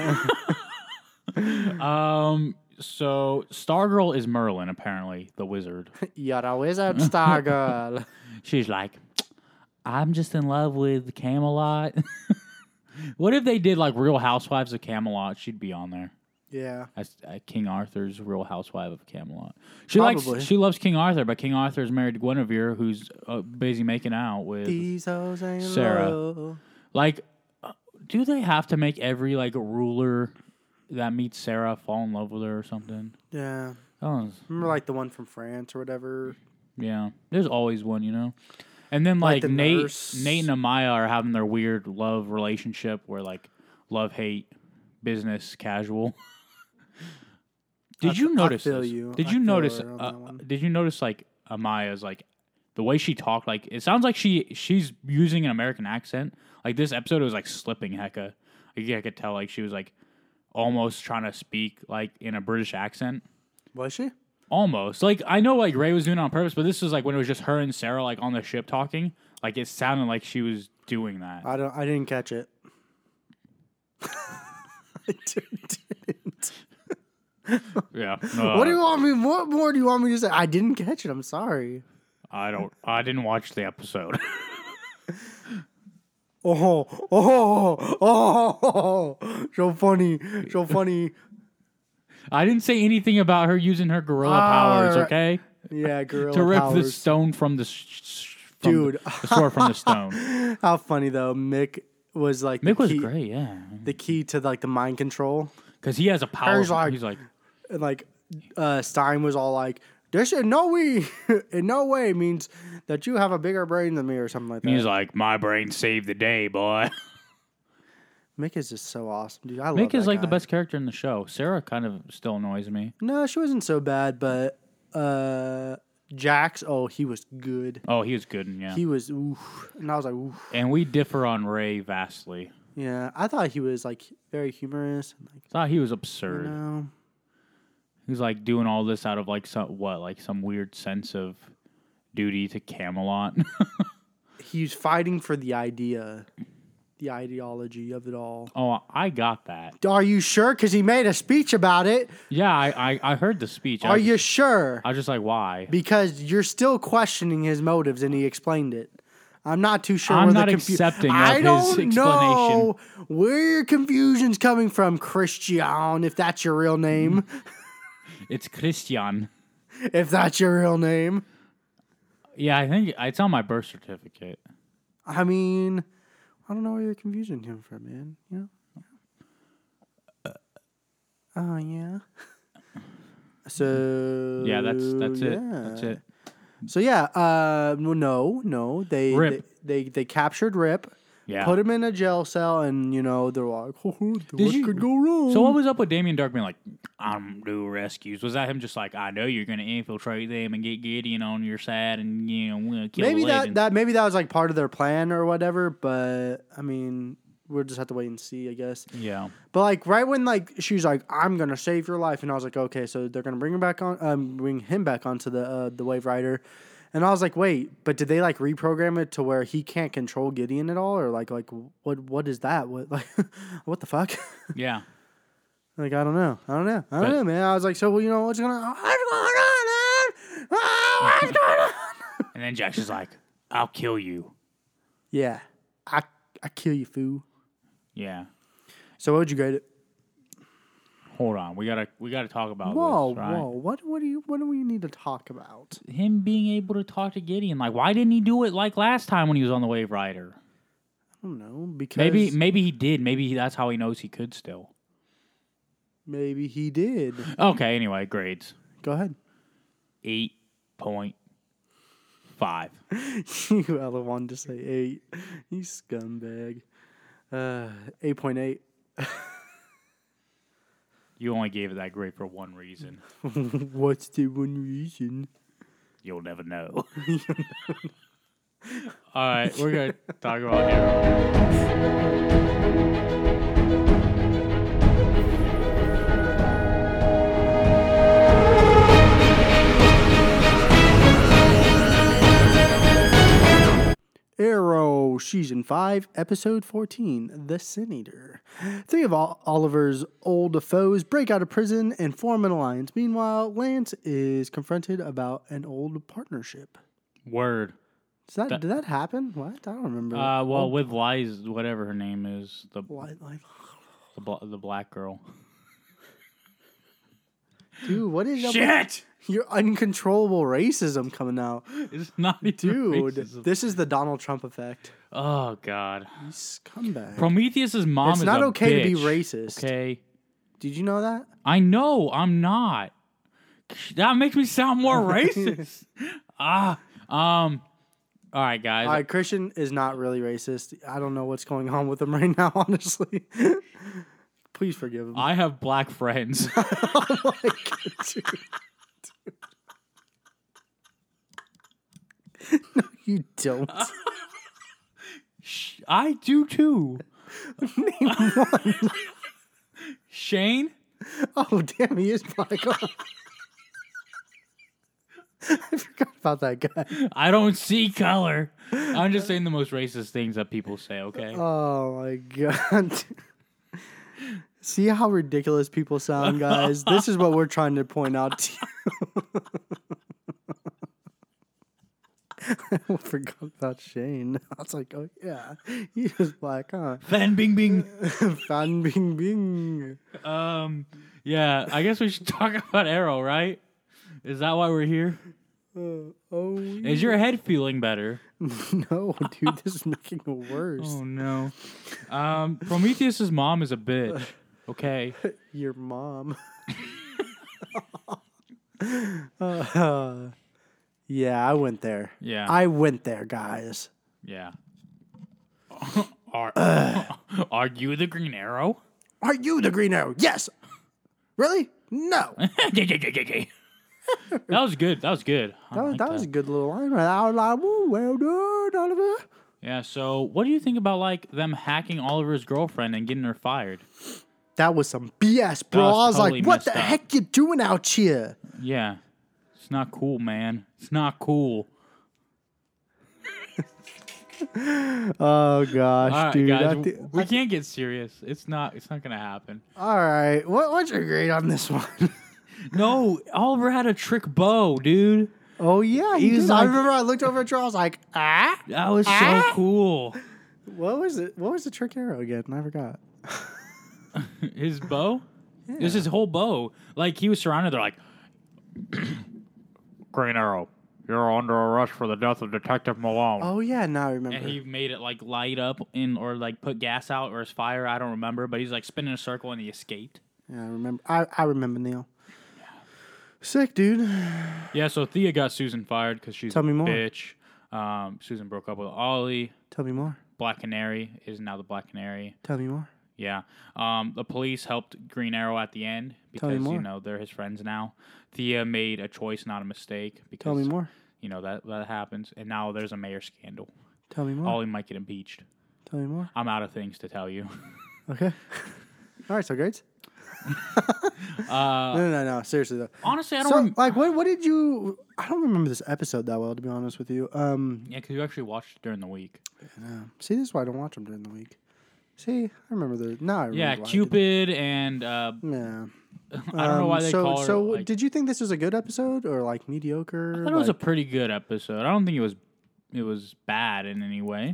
So Stargirl is Merlin, apparently, the wizard. You're a wizard, Stargirl. She's like, I'm just in love with Camelot. What if they did like Real Housewives of Camelot? She'd be on there. Yeah. As King Arthur's Real Housewife of Camelot. Probably. She loves King Arthur, but King Arthur's married to Guinevere, who's busy making out with Sarah. Low. Like, do they have to make every like ruler that meets Sarah fall in love with her or something? Yeah. Oh, remember like the one from France or whatever? Yeah. There's always one, you know? And then like Nate and Amaya are having their weird love relationship where like love, hate, business, casual. Did you notice this? Did you notice like Amaya's like the way she talked? Like it sounds like she's using an American accent. Like this episode was like slipping hecka. Like, I could tell like she was like almost trying to speak like in a British accent. Was she? Almost. Like I know like Ray was doing it on purpose, but this was like when it was just her and Sarah like on the ship talking. Like it sounded like she was doing that. I didn't catch it. I didn't. Yeah. What do you want me? What more do you want me to say? I didn't catch it. I'm sorry. I didn't watch the episode. Oh, so funny. I didn't say anything about her using her gorilla powers, okay? Yeah, gorilla to rip powers. the stone from the dude. The sword from the stone. How funny though, Mick was like Mick was great, yeah. The key to like the mind control because he has a power. He's like Stein was all like, This in no way means that you have a bigger brain than me or something like that. He's like, my brain saved the day, boy. Mick is just so awesome, dude. I love Mick is that like the guy. best character in the show. Sarah kind of still annoys me. No, she wasn't so bad, but Jax, he was good. Oh, he was good, yeah. He was, oof. And I was like, oof. And we differ on Ray vastly. Yeah, I thought he was like very humorous. And, like, Thought he was absurd. you know, He was like doing all this out of like some weird sense of duty to Camelot. he's fighting for the idea, the ideology of it all. Oh, I got that. Are you sure? Because he made a speech about it. Yeah, I heard the speech. Are you sure? I was just like, why? Because you're still questioning his motives, and he explained it. I'm not too sure. I'm where not the accepting of I his don't explanation. know where your confusion's coming from, Christian. If that's your real name, It's Christian. if that's your real name. Yeah, I think it's on my birth certificate. I mean, I don't know where your confusion came from, man. You know? Oh yeah. So Yeah, that's it. yeah. That's it. So yeah, no, Rip. they captured Rip, Yeah. put him in a jail cell, and they're like, what you- could go wrong? So what was up with Damien Dark being like, I'm do rescues? Was that him just like, I know you're gonna infiltrate them and get Gideon on your side and we're gonna kill maybe the legend. maybe that was like part of their plan or whatever. But I mean, we'll just have to wait and see, I guess. Yeah. But like right when like she's like, I'm gonna save your life, and I was like, okay, so they're gonna bring him back onto the Wave Rider. And I was like, wait, but did they like reprogram it to where he can't control Gideon at all, or like what is that? What like what the fuck? Yeah. Like I don't know, man. I was like, so you know what's going on, man? What's going on? And then Jax is like, I'll kill you. Yeah, I kill you, fool. Yeah. So what would you grade it? Hold on. We gotta talk about Whoa, this. Right? whoa. What do we need to talk about? Him being able to talk to Gideon. Like, why didn't he do it like last time when he was on the Wave Rider? I don't know, because Maybe he did. Maybe that's how he knows he could still. maybe he did. Okay, anyway, grades. Go ahead. 8.5. You hella wanted to say 8. You scumbag. 8.8. You only gave it that grade for one reason. What's the one reason? You'll never know. All right, we're going to talk about Arrow. Arrow, Season 5, Episode 14, The Sin Eater. 3 of Oliver's old foes break out of prison and form an alliance. Meanwhile, Lance is confronted about an old partnership. Word. Did that happen? What? I don't remember. Well, with Liz, whatever her name is, the black girl. Dude, what is up with Shit! your uncontrollable racism coming out? It's not even Dude, racism. this is the Donald Trump effect. Oh, God. You scumbag. Prometheus's mom It's is not a okay to be bitch, racist. Okay? Did you know that? I know, I'm not. That makes me sound more racist. All right, guys. All right, Christian is not really racist. I don't know what's going on with him right now, honestly. Please forgive him. I have black friends. Oh my God, dude. No, you don't. I do too. Name one. Shane? Oh, damn, he is black. I forgot about that guy. I don't see color. I'm just saying the most racist things that people say, okay? Oh my God. See how ridiculous people sound, guys? This is what we're trying to point out to you. I forgot about Shane. I was like, oh yeah, he was black, huh? Fan Bing Bing. Fan Bing Bing. Yeah, I guess we should talk about Arrow, right? Is that why we're here? Is your head feeling better? No, dude, this is making it worse. Oh no. Prometheus's mom is a bitch. Okay. Your mom. Yeah, I went there. Yeah. I went there, guys. Yeah. Are are you the Green Arrow? Are you the Green Arrow? Yes. Really? No. That was good. That was good. That was a good little line. I was like, "Ooh, well done, Oliver." Yeah. So, what do you think about like them hacking Oliver's girlfriend and getting her fired? That was some BS, bro. was I was totally like, what messed the up. heck you doing out here? Yeah. It's not cool, man. It's not cool. Oh gosh, All right, dude. guys, we can't get serious. It's not gonna happen. All right. What's your grade on this one? No, Oliver had a trick bow, dude. Oh yeah, He was I like- remember I looked over at Charles like, ah. That was so cool. What was it? What was the trick arrow again? I forgot. His bow? It was his whole bow. Like, he was surrounded. They're like, Green Arrow, you're under arrest for the death of Detective Malone. Oh yeah, now I remember. And he made it, like, light up or, like, put gas out or his fire. I don't remember. But he's, like, spinning a circle and he escaped. Yeah, I remember. I remember Neil. Sick, dude. Yeah, so Thea got Susan fired because she's Tell me a more. bitch. Susan broke up with Ollie. Tell me more. Black Canary is now the Black Canary. Tell me more. Yeah. The police helped Green Arrow at the end Tell me because, more. they're his friends now. Thea made a choice, not a mistake. Because, Tell me more. That happens. And now there's a mayor scandal. Tell me more. Ollie might get impeached. Tell me more. I'm out of things to tell you. Okay. All right. So grades. No. Seriously though. Honestly, I don't So like, what did you? I don't remember this episode that well, to be honest with you. Yeah, because you actually watched it during the week. See, this is why I don't watch them during the week. See, I remember the. Now I remember. Yeah, why I Cupid and didn't. Yeah. I don't know why they call it. So, like, did you think this was a good episode or like mediocre? I thought it was a pretty good episode. I don't think it was bad in any way.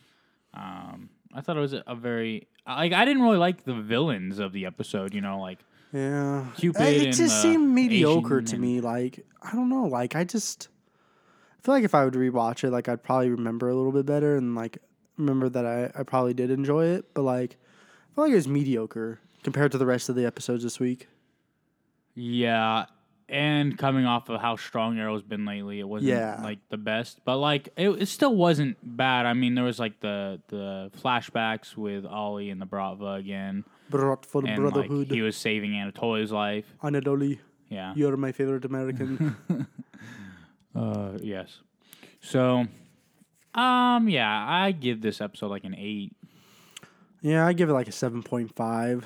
I thought it was a very I didn't really like the villains of the episode. yeah. Cupid It and just the seemed mediocre Asian to and- me. Like I don't know. Like I feel like if I would rewatch it, like I'd probably remember a little bit better and like remember that I probably did enjoy it. But like I feel like it was mediocre compared to the rest of the episodes this week. Yeah, and coming off of how strong Arrow's been lately, it wasn't like the best, but like it still wasn't bad. I mean, there was like the flashbacks with Ollie and the Bratva again, Brought for the and like Brotherhood. he was saving Anatolia's life. Anatoly, Yeah. you're my favorite American. Yes. So, yeah, I give this episode like an 8. Yeah, I give it like a 7.5.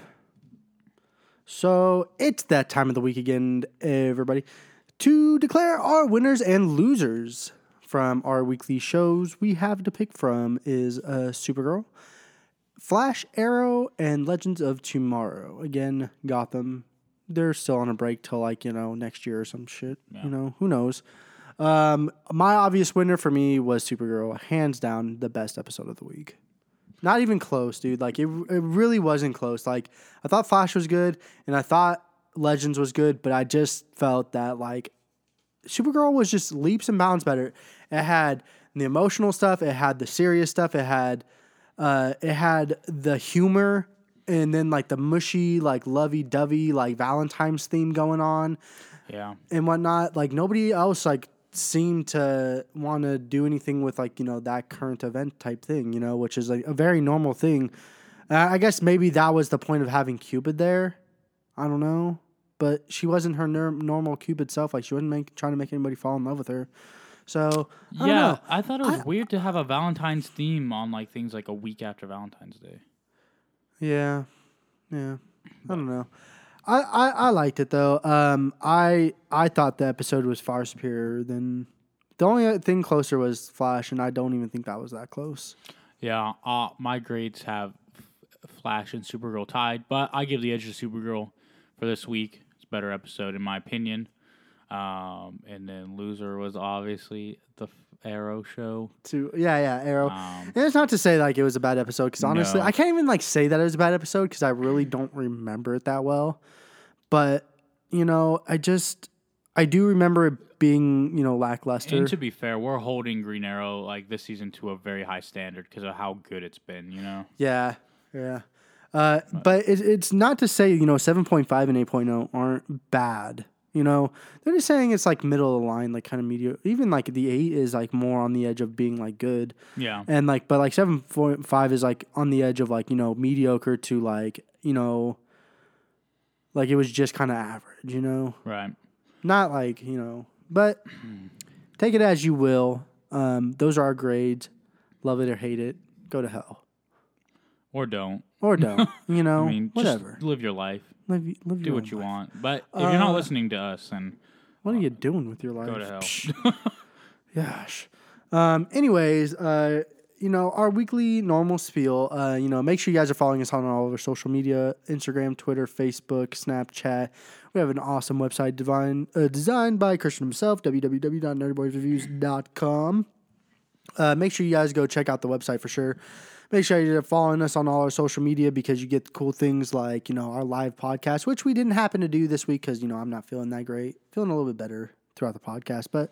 So it's that time of the week again, everybody, to declare our winners and losers from our weekly shows. We have to pick from is Supergirl, Flash, Arrow, and Legends of Tomorrow. Again, Gotham. They're still on a break till like, next year or some shit. Yeah. Who knows? My obvious winner for me was Supergirl. Hands down, the best episode of the week. Not even close, dude. Like, it really wasn't close. Like, I thought Flash was good, and I thought Legends was good, but I just felt that, like, Supergirl was just leaps and bounds better. It had the emotional stuff. It had the serious stuff. It had the humor, and then, like, the mushy, like, lovey-dovey, like, Valentine's theme going on. Yeah. And whatnot. Like, nobody else, like, seemed to want to do anything with, like, that current event type thing, which is like a very normal thing. I guess maybe that was the point of having Cupid there. I don't know. But she wasn't her normal Cupid self. Like, she wasn't trying to make anybody fall in love with her. So, I don't know. I thought it was weird to have a Valentine's theme on like things like a week after Valentine's Day. Yeah. I don't know. I liked it though. I thought the episode was far superior than the only thing closer was Flash, and I don't even think that was that close. Yeah, my grades have Flash and Supergirl tied, but I give the edge to Supergirl for this week. It's a better episode in my opinion. And then loser was obviously the Arrow show. Arrow. And it's not to say like it was a bad episode because honestly, No. I can't even like say that it was a bad episode because I really don't remember it that well. But I do remember it being lackluster. And to be fair, we're holding Green Arrow like this season to a very high standard because of how good it's been. Yeah. But it's not to say 7.5 and 8.0 aren't bad. You know, they're just saying it's like middle of the line, like kind of mediocre. Even like the 8 is like more on the edge of being like good. Yeah. And like, but like 7.5 is like on the edge of like, you know, mediocre to like, you know, like it was just kind of average, you know? Right. Not like, you know, but take it as you will. Those are our grades. Love it or hate it. Go to hell. Or don't. Or don't. You know, I mean, whatever. just live your life. Live Do your what own you life. want. But if you're not listening to us, then What are you doing with your life? go to hell. Psh. Gosh. Anyways, you know, our weekly normal spiel, you know, make sure you guys are following us on all of our social media, Instagram, Twitter, Facebook, Snapchat. We have an awesome website designed by Christian himself, www.nerdyboysreviews.com. Make sure you guys go check out the website for sure. Make sure you're following us on all our social media because you get cool things like, you know, our live podcast, which we didn't happen to do this week because, you know, I'm not feeling that great. Feeling a little bit better throughout the podcast, but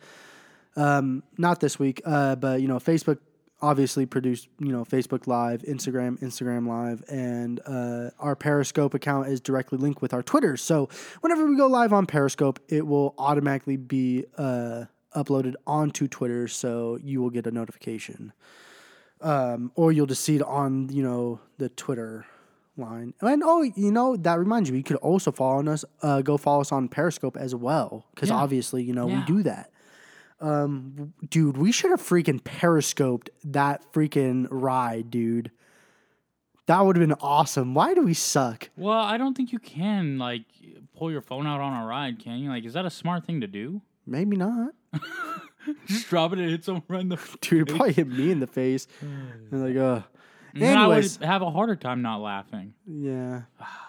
not this week. But, you know, Facebook obviously produced, you know, Facebook Live, Instagram Live, and our Periscope account is directly linked with our Twitter. So whenever we go live on Periscope, it will automatically be uploaded onto Twitter, so you will get a notification. Or you'll just see it on, you know, the Twitter line. And, oh, you know, that reminds me, you could also follow us, go follow us on Periscope as well, because obviously, you know, we do that. Dude, we should have freaking Periscoped that freaking ride, dude. That would have been awesome. Why do we suck? Well, I don't think you can, like, pull your phone out on a ride, can you? Like, is that a smart thing to do? Maybe not. Just drop it and hit someone right in the Dude, it probably hit me in the face. And like, then I would anyways. have a harder time not laughing. Yeah.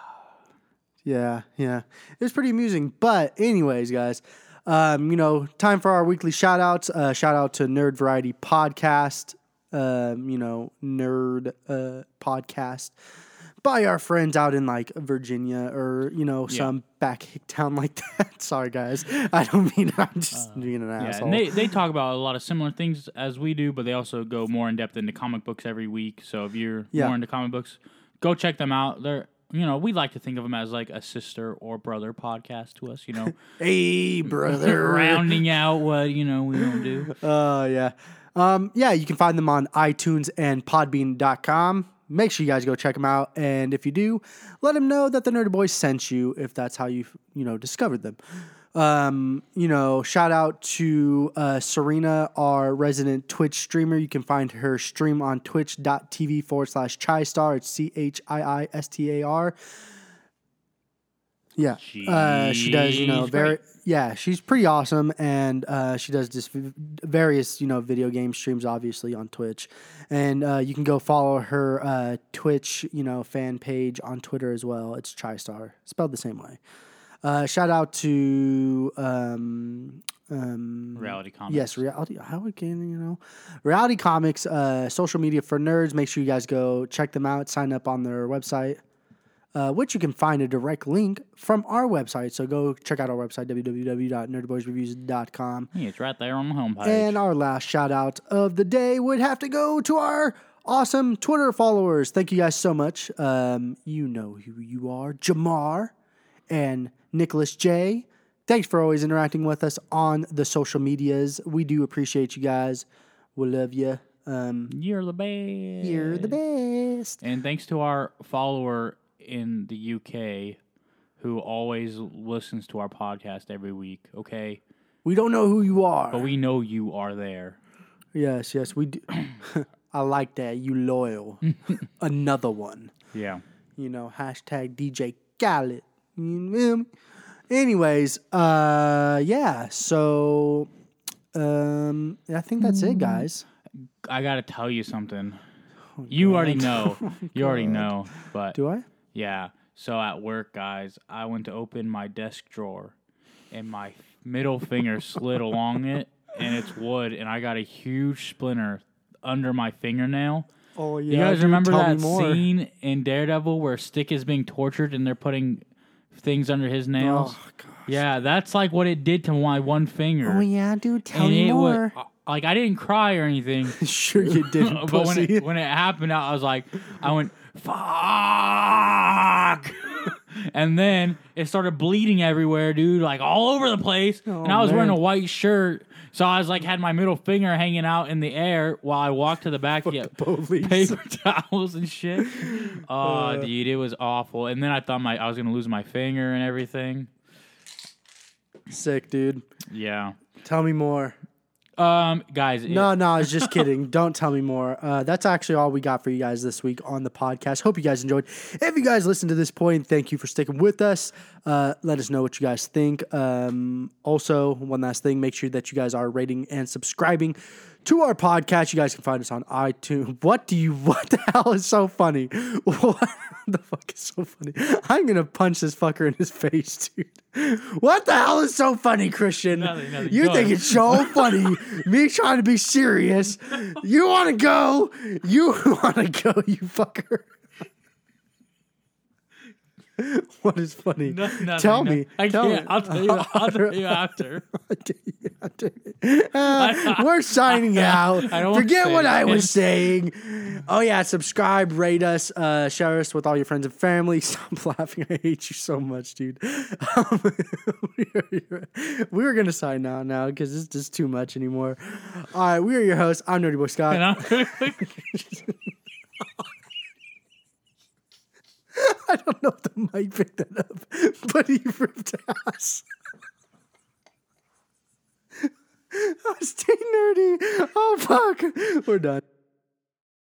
Yeah. It was pretty amusing. But anyways, guys, you know, time for our weekly shout outs. Shout out to Nerd Variety Podcast. You know, nerd podcast by our friends out in like Virginia or, you know, some back town like that. Sorry, guys. I don't mean I'm just being an asshole. And they talk about a lot of similar things as we do, but they also go more in depth into comic books every week. So if you're more into comic books, go check them out. They're, you know, we like to think of them as like a sister or brother podcast to us, you know. Hey, brother. Rounding out what, you know, we don't do. Yeah, you can find them on iTunes and Podbean.com. Make sure you guys go check them out. And if you do, let them know that the Nerdy Boys sent you if that's how you know, discovered them. You know, shout out to Serena, our resident Twitch streamer. You can find her stream on twitch.tv/ChiStar. It's ChiiStar. Yeah. She does, you know, she's pretty awesome. And she does just various, you know, video game streams, obviously, on Twitch. And you can go follow her Twitch, you know, fan page on Twitter as well. It's ChiStar, spelled the same way. Shout out to Reality Comics. Yes, Reality. How again? You know, Reality Comics. Social media for nerds. Make sure you guys go check them out. Sign up on their website, which you can find a direct link from our website. So go check out our website, www.nerdyboysreviews.com. Yeah, it's right there on the homepage. And our last shout out of the day would have to go to our awesome Twitter followers. Thank you guys so much. You know who you are, Jamar and Nicholas J. Thanks for always interacting with us on the social medias. We do appreciate you guys. We love you. You're the best. You're the best. And thanks to our follower in the UK who always listens to our podcast every week, okay? We don't know who you are. But we know you are there. Yes, we do. I like that. You loyal. Another one. Yeah. You know, hashtag DJ Khaled. Anyways, yeah, so I think that's it, guys. I got to tell you something. You already know. You already know. But do I? Yeah. So at work, guys, I went to open my desk drawer, and my middle finger slid along it, and it's wood, and I got a huge splinter under my fingernail. Oh, yeah. You guys remember that scene in Daredevil where Stick is being tortured, and they're putting things under his nails? Oh, gosh. Yeah, that's like what it did to my one finger. Oh, yeah, dude. Tell me more. Like, I didn't cry or anything. Sure you didn't, But pussy. when it happened, I went, fuck. And then it started bleeding everywhere, dude, like all over the place. Oh, and I was wearing a man. white shirt. So I was like, had my middle finger hanging out in the air while I walked to the back to get Police. paper towels and shit. Oh, dude, it was awful. And then I thought I was going to lose my finger and everything. Sick, dude. Yeah. Tell me more. Guys. No, I was just kidding. Don't tell me more. That's actually all we got for you guys this week on the podcast. Hope you guys enjoyed. If you guys listened to this point, thank you for sticking with us. Let us know what you guys think. Also, one last thing, make sure that you guys are rating and subscribing to our podcast. You guys can find us on iTunes. What the hell is so funny? What the fuck is so funny? I'm going to punch this fucker in his face, dude. What the hell is so funny, Christian? Nothing. You Go think ahead. it's so funny, me trying to be serious. You want to go, you fucker. What is funny? Nothing. Tell me. I Tell can't. me. I'll tell you after. We're signing out. I don't Forget say what I it. was saying. Oh yeah, subscribe, rate us, share us with all your friends and family. Stop laughing. I hate you so much, dude. We were gonna sign out now because it's just too much anymore. All right, we are your hosts. I'm Nerdy Boy Scott. And I'm- I don't know if the mic picked that up, but he ripped ass. I was too nerdy. Oh fuck, we're done.